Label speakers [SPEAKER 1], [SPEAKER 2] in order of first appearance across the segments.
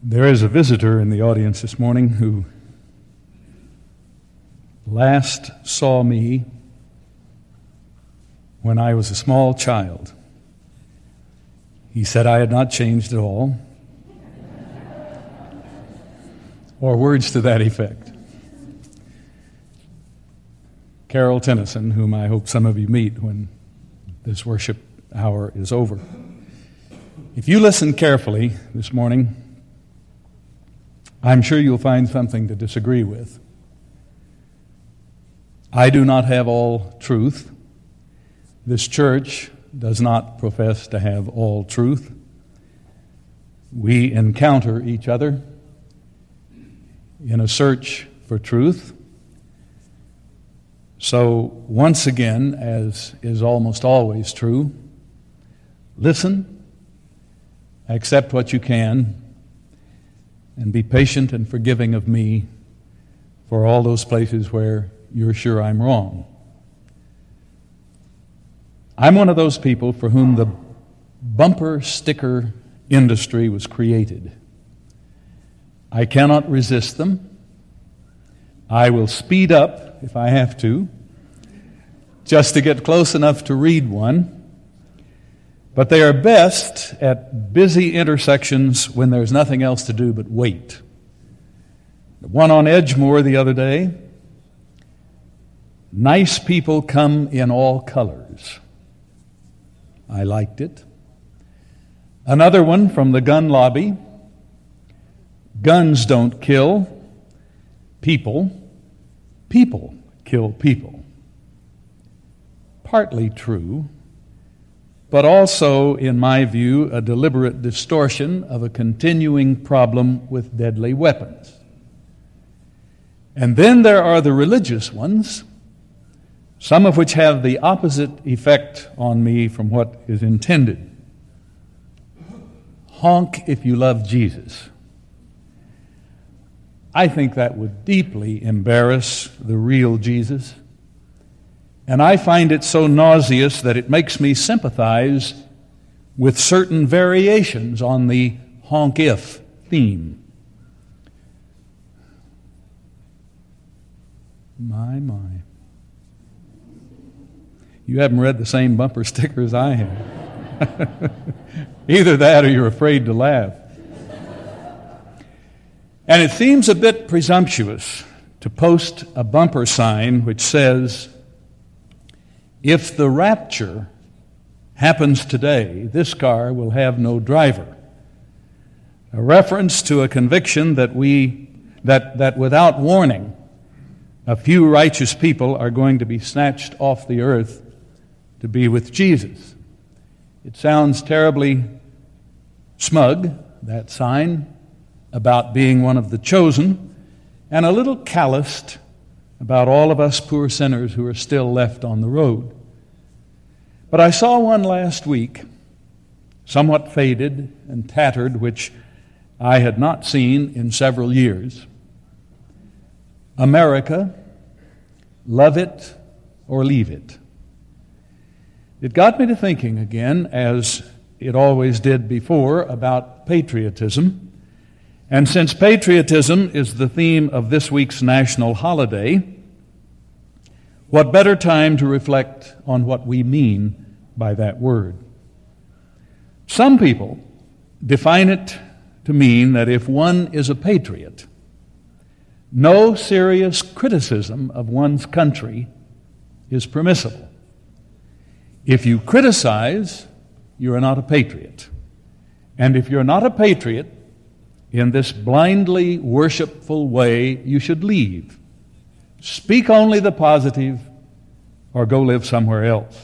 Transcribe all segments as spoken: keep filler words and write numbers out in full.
[SPEAKER 1] There is a visitor in the audience this morning who last saw me when I was a small child. He said I had not changed at all, or words to that effect. Carol Tennyson, whom I hope some of you meet when this worship hour is over. If you listen carefully this morning, I'm sure you'll find something to disagree with. I do not have all truth. This church does not profess to have all truth. We encounter each other in a search for truth. So, once again, as is almost always true, listen, accept what you can, and be patient and forgiving of me for all those places where you're sure I'm wrong. I'm one of those people for whom the bumper sticker industry was created. I cannot resist them. I will speed up if I have to, just to get close enough to read one. But they are best at busy intersections when there's nothing else to do but wait. The one on Edgemoor the other day, nice people come in all colors. I liked it. Another one from the gun lobby, guns don't kill people, people kill people. Partly true, but also, in my view, a deliberate distortion of a continuing problem with deadly weapons. And then there are the religious ones, some of which have the opposite effect on me from what is intended. Honk if you love Jesus. I think that would deeply embarrass the real Jesus. And I find it so nauseous that it makes me sympathize with certain variations on the honk-if theme. My, my. You haven't read the same bumper sticker as I have. Either that or you're afraid to laugh. And it seems a bit presumptuous to post a bumper sign which says, "If the rapture happens today, this car will have no driver." A reference to a conviction that we that that without warning, a few righteous people are going to be snatched off the earth to be with Jesus. It sounds terribly smug, that sign, about being one of the chosen, and a little calloused about all of us poor sinners who are still left on the road. But I saw one last week, somewhat faded and tattered, which I had not seen in several years. America, love it or leave it. It got me to thinking again, as it always did before, about patriotism. And since patriotism is the theme of this week's national holiday, what better time to reflect on what we mean by that word? Some people define it to mean that if one is a patriot, no serious criticism of one's country is permissible. If you criticize, you are not a patriot. And if you're not a patriot, in this blindly worshipful way, you should leave. Speak only the positive, or go live somewhere else.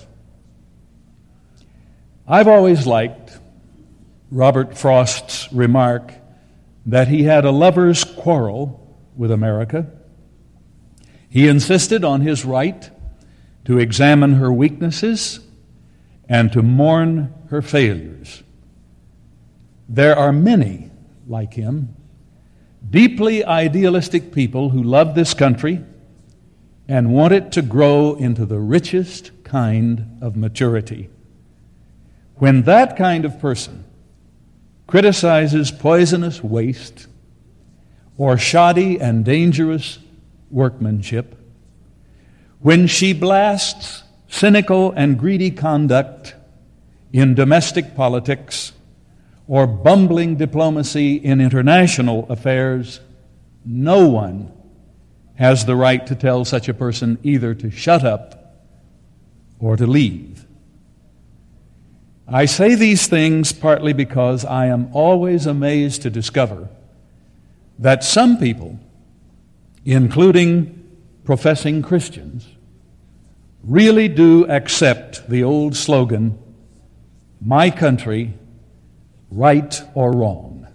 [SPEAKER 1] I've always liked Robert Frost's remark that he had a lover's quarrel with America. He insisted on his right to examine her weaknesses and to mourn her failures. There are many like him, deeply idealistic people who love this country and want it to grow into the richest kind of maturity. When that kind of person criticizes poisonous waste or shoddy and dangerous workmanship, when she blasts cynical and greedy conduct in domestic politics or bumbling diplomacy in international affairs, no one has the right to tell such a person either to shut up or to leave. I say these things partly because I am always amazed to discover that some people, including professing Christians, really do accept the old slogan, "My country, right or wrong."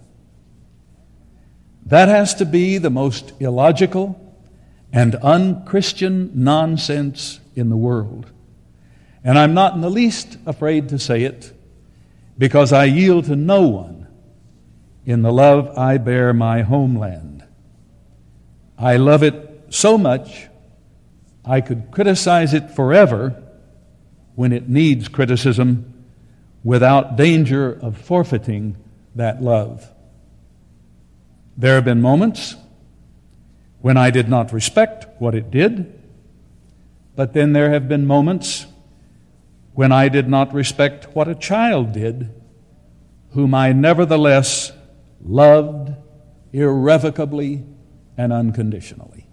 [SPEAKER 1] That has to be the most illogical and unchristian nonsense in the world. And I'm not in the least afraid to say it, because I yield to no one in the love I bear my homeland. I love it so much I could criticize it forever when it needs criticism without danger of forfeiting that love. There have been moments when I did not respect what it did, but then there have been moments when I did not respect what a child did, whom I nevertheless loved irrevocably and unconditionally.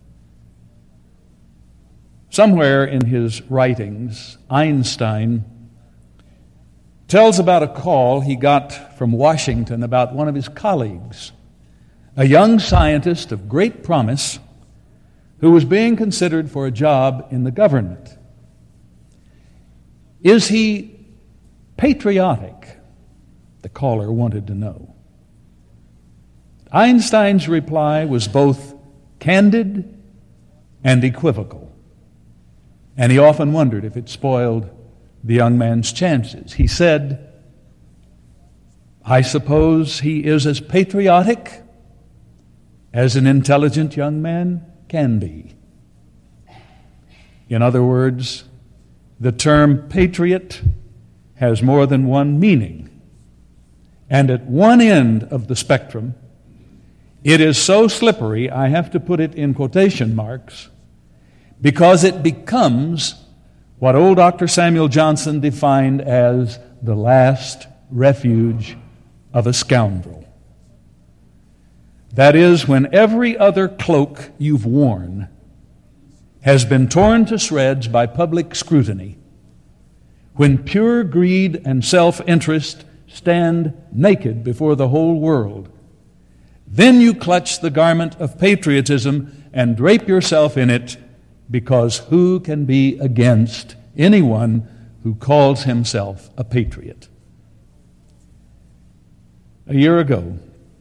[SPEAKER 1] Somewhere in his writings, Einstein tells about a call he got from Washington about one of his colleagues, a young scientist of great promise who was being considered for a job in the government. Is he patriotic? The caller wanted to know. Einstein's reply was both candid and equivocal, and he often wondered if it spoiled the young man's chances. He said, "I suppose he is as patriotic as an intelligent young man can be." In other words, the term patriot has more than one meaning. And at one end of the spectrum, it is so slippery, I have to put it in quotation marks, because it becomes what old Doctor Samuel Johnson defined as the last refuge of a scoundrel. That is, when every other cloak you've worn has been torn to shreds by public scrutiny, when pure greed and self-interest stand naked before the whole world, then you clutch the garment of patriotism and drape yourself in it, because who can be against anyone who calls himself a patriot? A year ago,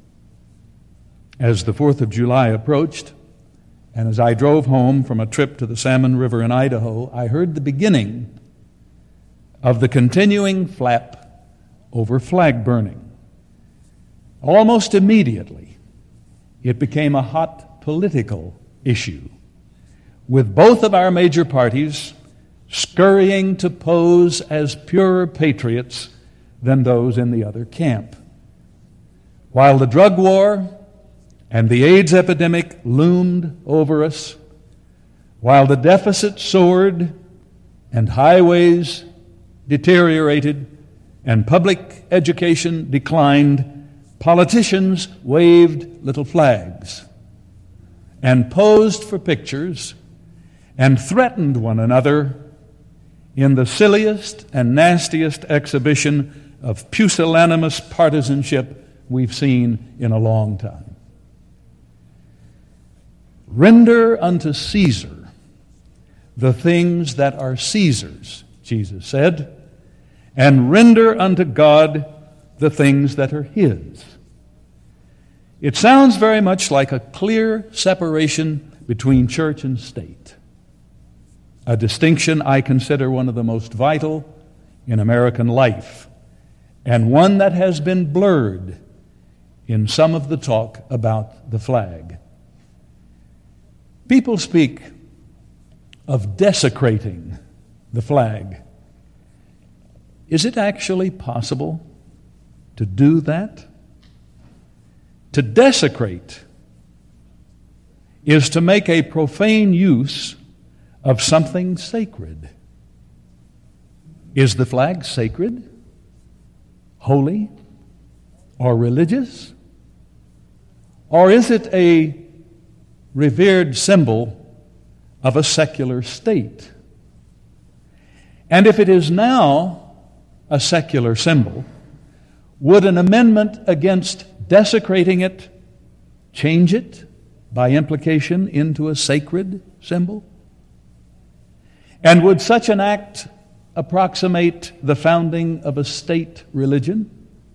[SPEAKER 1] as the fourth of July approached, and as I drove home from a trip to the Salmon River in Idaho, I heard the beginning of the continuing flap over flag burning. Almost immediately, it became a hot political issue, with both of our major parties scurrying to pose as purer patriots than those in the other camp. While the drug war and the AIDS epidemic loomed over us, while the deficit soared and highways deteriorated and public education declined, politicians waved little flags and posed for pictures and threatened one another in the silliest and nastiest exhibition of pusillanimous partisanship we've seen in a long time. Render unto Caesar the things that are Caesar's, Jesus said, and render unto God the things that are His. It sounds very much like a clear separation between church and state, a distinction I consider one of the most vital in American life, and one that has been blurred in some of the talk about the flag. People speak of desecrating the flag. Is it actually possible to do that? To desecrate is to make a profane use of something sacred. Is the flag sacred, holy, or religious? Or is it a revered symbol of a secular state? And if it is now a secular symbol, would an amendment against desecrating it change it by implication into a sacred symbol? And would such an act approximate the founding of a state religion?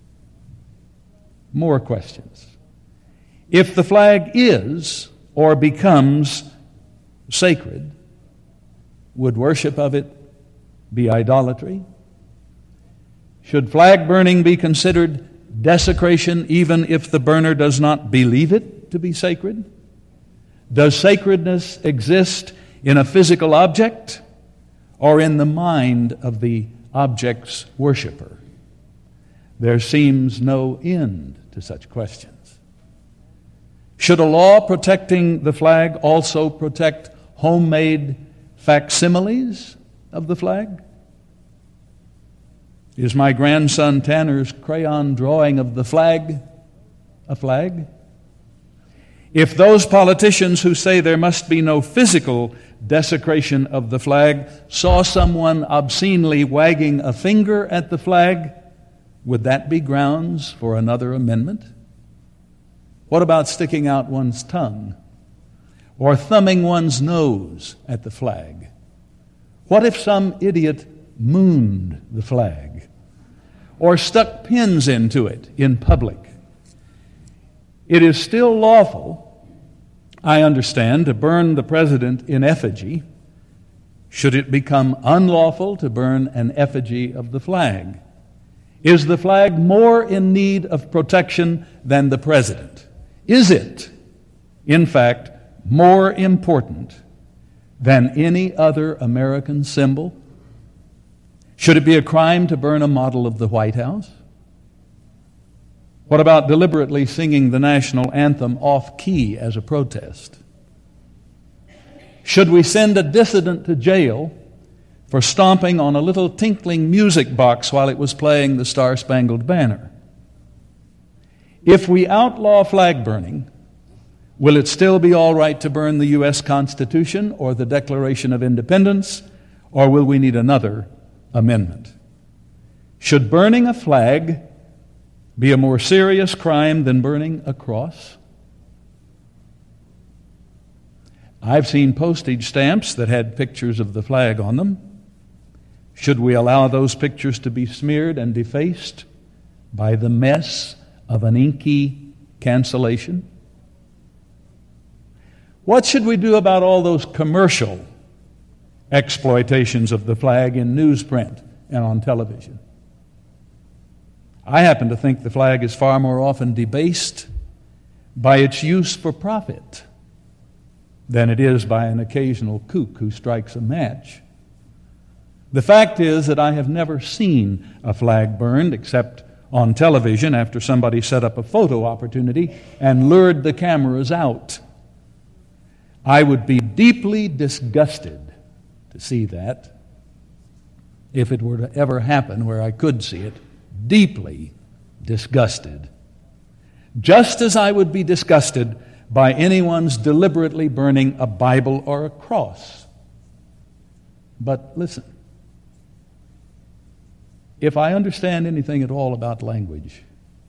[SPEAKER 1] More questions. If the flag is or becomes sacred, would worship of it be idolatry? Should flag burning be considered desecration even if the burner does not believe it to be sacred? Does sacredness exist in a physical object or in the mind of the object's worshiper? There seems no end to such questions. Should a law protecting the flag also protect homemade facsimiles of the flag? Is my grandson Tanner's crayon drawing of the flag a flag? If those politicians who say there must be no physical desecration of the flag saw someone obscenely wagging a finger at the flag, would that be grounds for another amendment? What about sticking out one's tongue or thumbing one's nose at the flag? What if some idiot mooned the flag or stuck pins into it in public? It is still lawful, I understand, to burn the president in effigy. Should it become unlawful to burn an effigy of the flag? Is the flag more in need of protection than the president? Is it, in fact, more important than any other American symbol? Should it be a crime to burn a model of the White House? What about deliberately singing the national anthem off-key as a protest? Should we send a dissident to jail for stomping on a little tinkling music box while it was playing the Star-Spangled Banner? If we outlaw flag burning, will it still be all right to burn the U S Constitution or the Declaration of Independence, or will we need another amendment? Should burning a flag be a more serious crime than burning a cross? I've seen postage stamps that had pictures of the flag on them. Should we allow those pictures to be smeared and defaced by the mess of an inky cancellation? What should we do about all those commercial exploitations of the flag in newsprint and on television? I happen to think the flag is far more often debased by its use for profit than it is by an occasional kook who strikes a match. The fact is that I have never seen a flag burned except on television after somebody set up a photo opportunity and lured the cameras out. I would be deeply disgusted to see that if it were to ever happen where I could see it. Deeply disgusted. Just as I would be disgusted by anyone's deliberately burning a Bible or a cross. But listen, if I understand anything at all about language,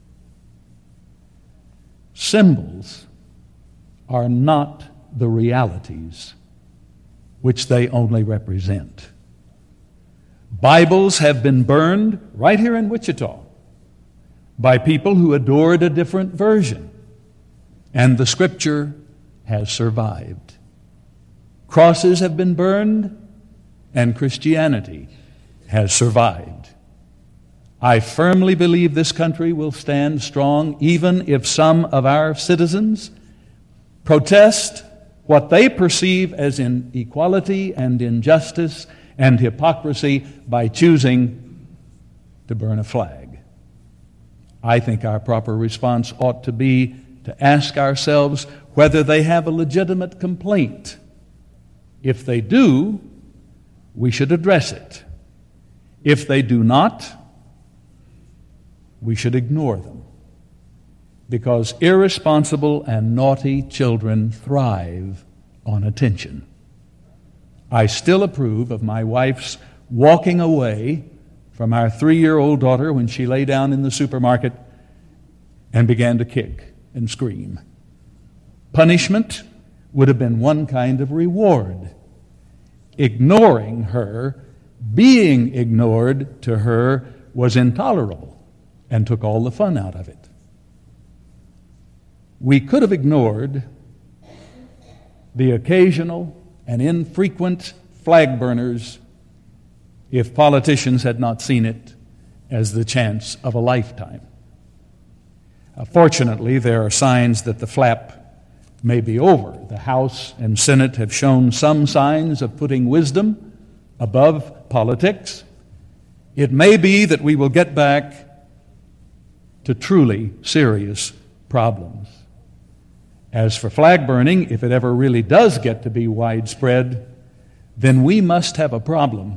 [SPEAKER 1] symbols are not the realities which they only represent. Bibles have been burned right here in Wichita by people who adored a different version, and the Scripture has survived. Crosses have been burned, and Christianity has survived. I firmly believe this country will stand strong even if some of our citizens protest what they perceive as inequality and injustice and hypocrisy by choosing to burn a flag. I think our proper response ought to be to ask ourselves whether they have a legitimate complaint. If they do, we should address it. If they do not, we should ignore them, because irresponsible and naughty children thrive on attention. I still approve of my wife's walking away from our three-year-old daughter when she lay down in the supermarket and began to kick and scream. Punishment would have been one kind of reward. Ignoring her, being ignored to her, was intolerable and took all the fun out of it. We could have ignored the occasional and infrequent flag burners if politicians had not seen it as the chance of a lifetime. Uh, fortunately, there are signs that the flap may be over. The House and Senate have shown some signs of putting wisdom above politics. It may be that we will get back to truly serious problems. As for flag burning, if it ever really does get to be widespread, then we must have a problem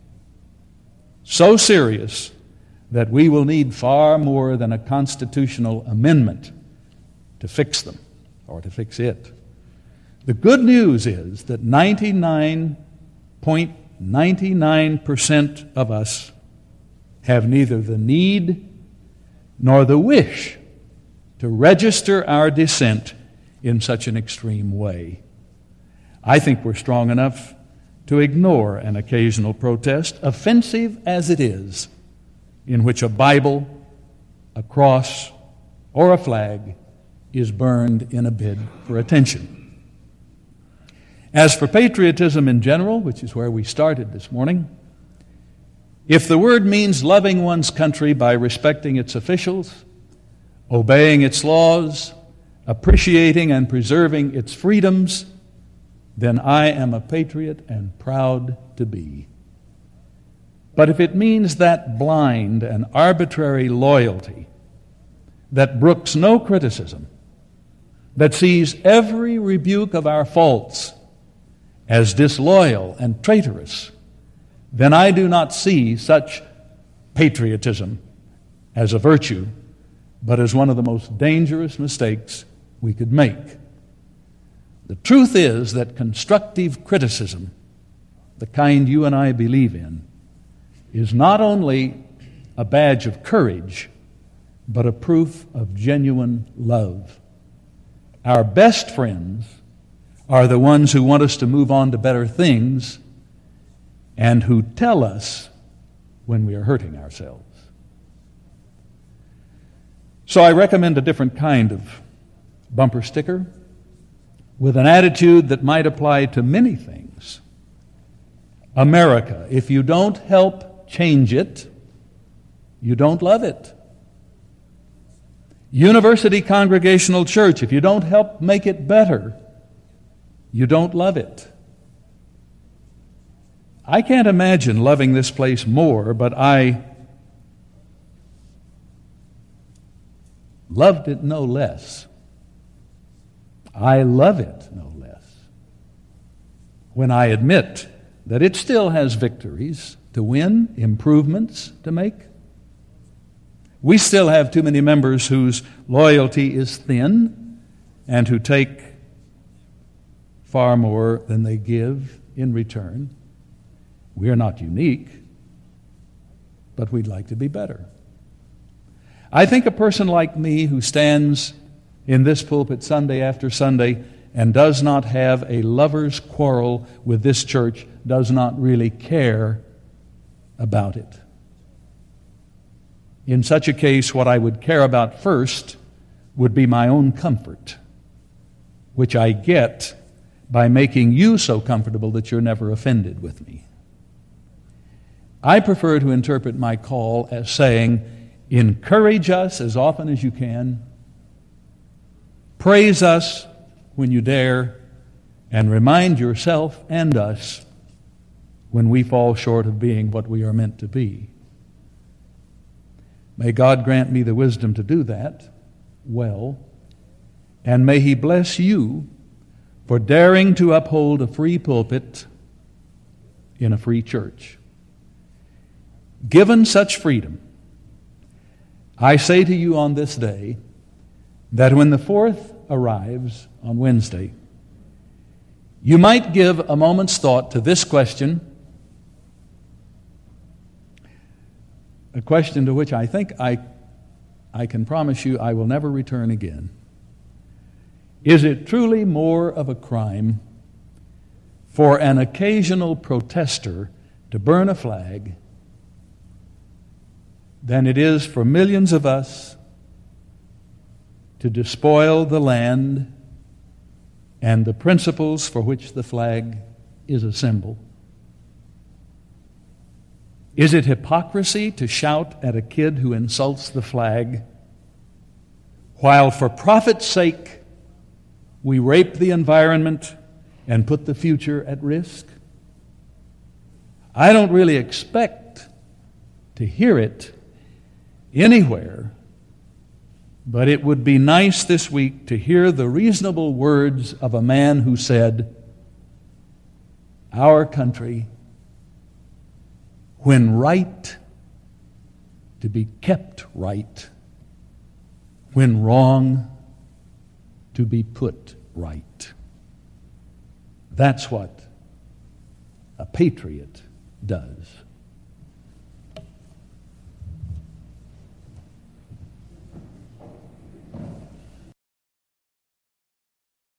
[SPEAKER 1] so serious that we will need far more than a constitutional amendment to fix them, or to fix it. The good news is that ninety-nine point nine nine percent of us have neither the need nor the wish to register our dissent in such an extreme way. I think we're strong enough to ignore an occasional protest, offensive as it is, in which a Bible, a cross, or a flag is burned in a bid for attention. As for patriotism in general, which is where we started this morning, if the word means loving one's country by respecting its officials, obeying its laws, appreciating and preserving its freedoms, then I am a patriot and proud to be. But if it means that blind and arbitrary loyalty that brooks no criticism, that sees every rebuke of our faults as disloyal and traitorous, then I do not see such patriotism as a virtue, but as one of the most dangerous mistakes we could make. The truth is that constructive criticism, the kind you and I believe in, is not only a badge of courage, but a proof of genuine love. Our best friends are the ones who want us to move on to better things and who tell us when we are hurting ourselves. So I recommend a different kind of bumper sticker with an attitude that might apply to many things. America, if you don't help change it, you don't love it. University Congregational Church, if you don't help make it better, you don't love it. I can't imagine loving this place more, but I loved it no less. I love it no less when I admit that it still has victories to win, improvements to make. We still have too many members whose loyalty is thin and who take far more than they give in return. We are not unique, but we'd like to be better. I think a person like me who stands in this pulpit Sunday after Sunday and does not have a lover's quarrel with this church does not really care about it. In such a case, what I would care about first would be my own comfort, which I get by making you so comfortable that you're never offended with me. I prefer to interpret my call as saying, encourage us as often as you can, praise us when you dare, and remind yourself and us when we fall short of being what we are meant to be. May God grant me the wisdom to do that well, and may He bless you for daring to uphold a free pulpit in a free church. Given such freedom, I say to you on this day that when the fourth arrives on Wednesday, you might give a moment's thought to this question, a question to which I think I, I can promise you I will never return again. Is it truly more of a crime for an occasional protester to burn a flag than it is for millions of us to despoil the land and the principles for which the flag is a symbol? Is it hypocrisy to shout at a kid who insults the flag, while for profit's sake we rape the environment and put the future at risk? I don't really expect to hear it anywhere, but it would be nice this week to hear the reasonable words of a man who said, "Our country, when right, to be kept right, when wrong, to be put right." That's what a patriot does.